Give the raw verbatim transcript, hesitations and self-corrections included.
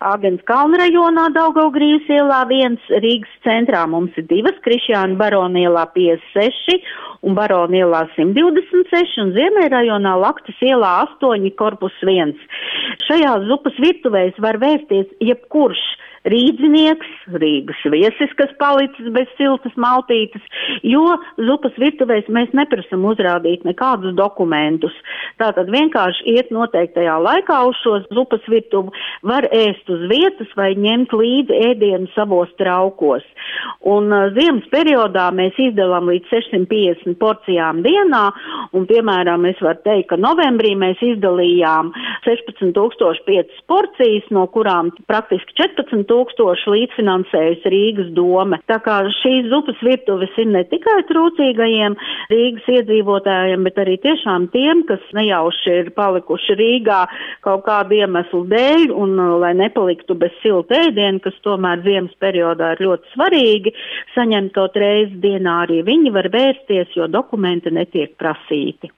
Āgenskalna rajonā Daugavgrīvas ielā viens, Rīgas centrā mums ir divas, Krišjāna Barona ielā piecdesmit seši un Barona ielā simt divdesmit seši un Ziemeļrajonā Laktas ielā astoņi, korpus viens. Šajās zupas virtuvēs var vērsties jebkurš rīdzinieks, Rīgas viesis, kas palicis bez siltas maltītes, jo zupas virtuvēs mēs neprasam uzrādīt nekādus dokumentus. Tātad vienkārši iet noteiktajā laikā uz šo zupas virtuvu, var ēst uz vietas vai ņemt līdzi ēdienu savos traukos. Un uh, ziemas periodā mēs izdalām līdz sešsimt piecdesmit porcijām dienā, un piemēram es varu teikt, ka novembrī mēs izdalījām sešpadsmit tūkstoši piecas porcijas, no kurām praktiski četrpadsmit tūkstoši līdzfinansējusi Rīgas dome. Tā kā šīs zupas virtuves ir ne tikai trūcīgajiem Rīgas iedzīvotājiem, bet arī tiešām tiem, kas nejauši ir palikuši Rīgā kaut kādu iemeslu dēļ un lai nepaliktu bez silta ēdiena, kas tomēr ziemas periodā ir ļoti svarīgi, saņemt kaut reizi dienā arī viņi var vērsties, jo dokumenti netiek prasīti.